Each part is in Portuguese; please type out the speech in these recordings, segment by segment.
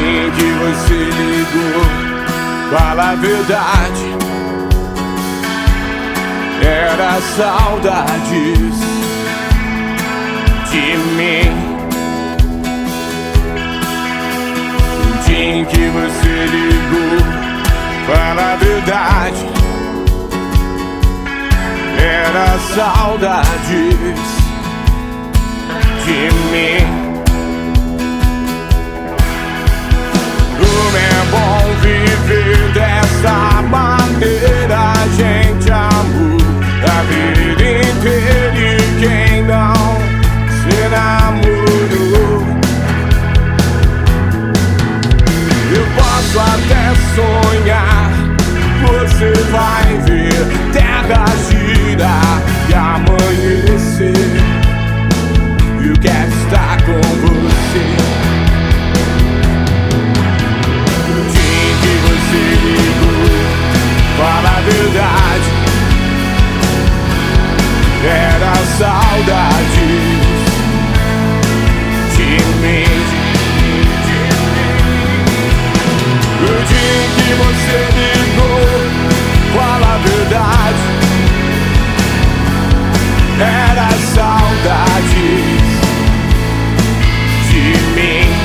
dia em que você ligou, fala a verdade, era saudades de mim. O dia em que você ligou, fala a verdade, era saudades de mim. Como é bom viver dessa maneira, a gente amou a vida inteira e quem não se namorou. Eu posso até sonhar, você vai ver terra girar e amanhecer. Eu quero estar com você. O dia em que você ligou, fala a verdade, era saudades de mim. O dia em que você ligou, fala a verdade, era saudades de mim.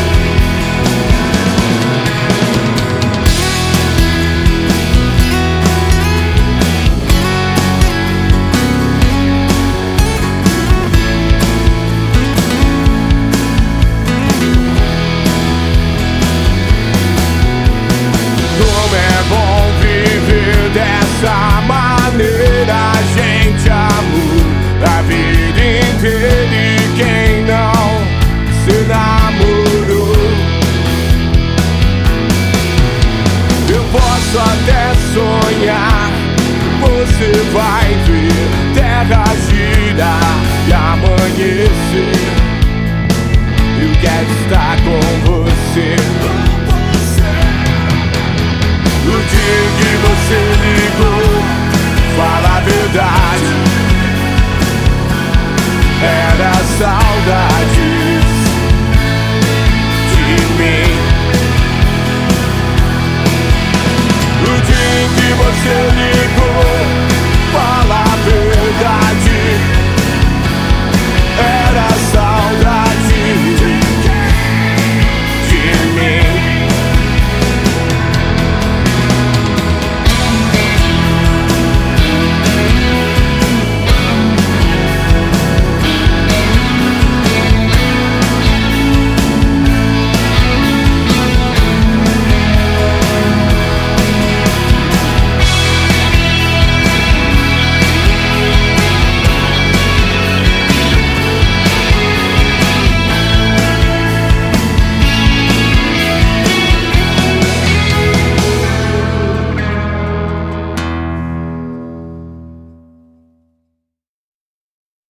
Como é bom viver dessa maneira, a gente amou a vida inteira e quem não se namorou. Eu posso até sonhar, você vai ver terra girar e amanhecer. Eu quero estar com você. O dia em que você ligou, fala a verdade, era saudade